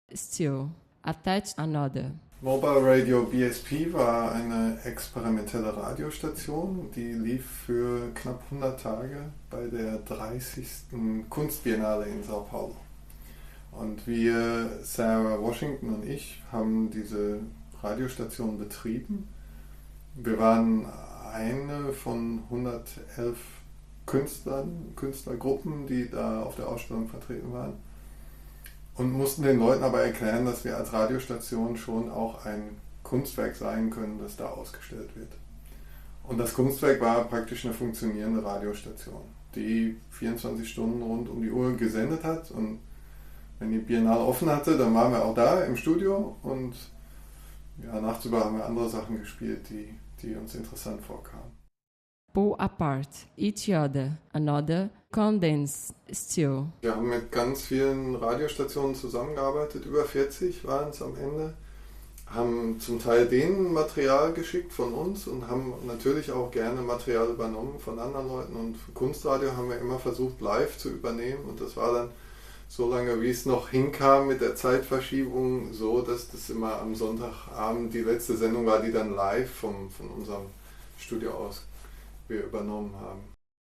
still, attach another. Mobile Radio BSP war eine experimentelle Radiostation, die lief für knapp 100 Tage bei der 30. Kunstbiennale in Sao Paulo. Und wir, Sarah Washington und ich, haben diese Radiostation betrieben. Wir waren eine von 111 Künstlergruppen, die da auf der Ausstellung vertreten waren. Und mussten den Leuten aber erklären, dass wir als Radiostation schon auch ein Kunstwerk sein können, das da ausgestellt wird. Und das Kunstwerk war praktisch eine funktionierende Radiostation, die 24 Stunden rund um die Uhr gesendet hat. Und wenn die Biennale offen hatte, dann waren wir auch da im Studio. Und ja, nachts über haben wir andere Sachen gespielt, die uns interessant vorkamen. Pull apart each other, another, condense still. Wir haben mit ganz vielen Radiostationen zusammengearbeitet, über 40 waren es am Ende, haben zum Teil denen Material geschickt von uns und haben natürlich auch gerne Material übernommen von anderen Leuten. Und für Kunstradio haben wir immer versucht, live zu übernehmen, und das war dann so lange, wie es noch hinkam mit der Zeitverschiebung, so, dass das immer am Sonntagabend die letzte Sendung war, die dann live von unserem Studio aus wir übernommen haben.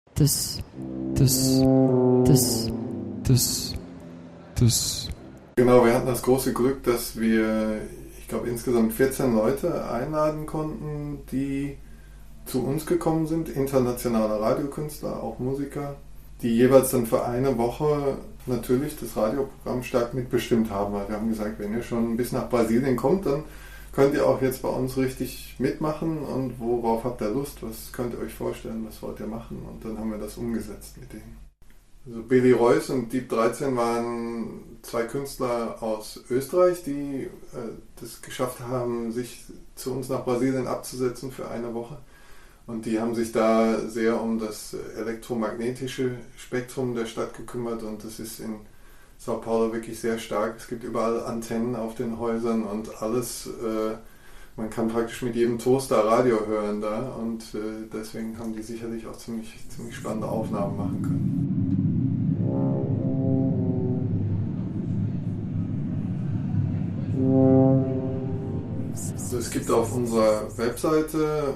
Genau, wir hatten das große Glück, dass wir, ich glaube, insgesamt 14 Leute einladen konnten, die zu uns gekommen sind, internationale Radiokünstler, auch Musiker, die jeweils dann für eine Woche natürlich das Radioprogramm stark mitbestimmt haben. Weil wir haben gesagt, wenn ihr schon bis nach Brasilien kommt, dann könnt ihr auch jetzt bei uns richtig mitmachen, und worauf habt ihr Lust, was könnt ihr euch vorstellen, was wollt ihr machen, und dann haben wir das umgesetzt mit denen. Also Billy Royce und Deep 13 waren zwei Künstler aus Österreich, die das geschafft haben, sich zu uns nach Brasilien abzusetzen für eine Woche, und die haben sich da sehr um das elektromagnetische Spektrum der Stadt gekümmert, und das ist in Sao Paulo wirklich sehr stark. Es gibt überall Antennen auf den Häusern und alles. Man kann praktisch mit jedem Toaster Radio hören da, und deswegen haben die sicherlich auch ziemlich spannende Aufnahmen machen können. Also es gibt auf unserer Webseite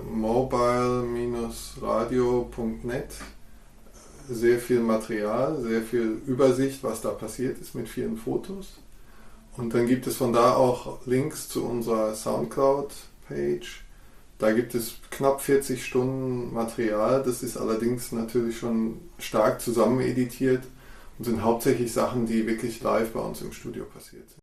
mobile-radio.net sehr viel Material, sehr viel Übersicht, was da passiert ist, mit vielen Fotos. Und dann gibt es von da auch Links zu unserer Soundcloud-Page. Da gibt es knapp 40 Stunden Material. Das ist allerdings natürlich schon stark zusammen editiert und sind hauptsächlich Sachen, die wirklich live bei uns im Studio passiert sind.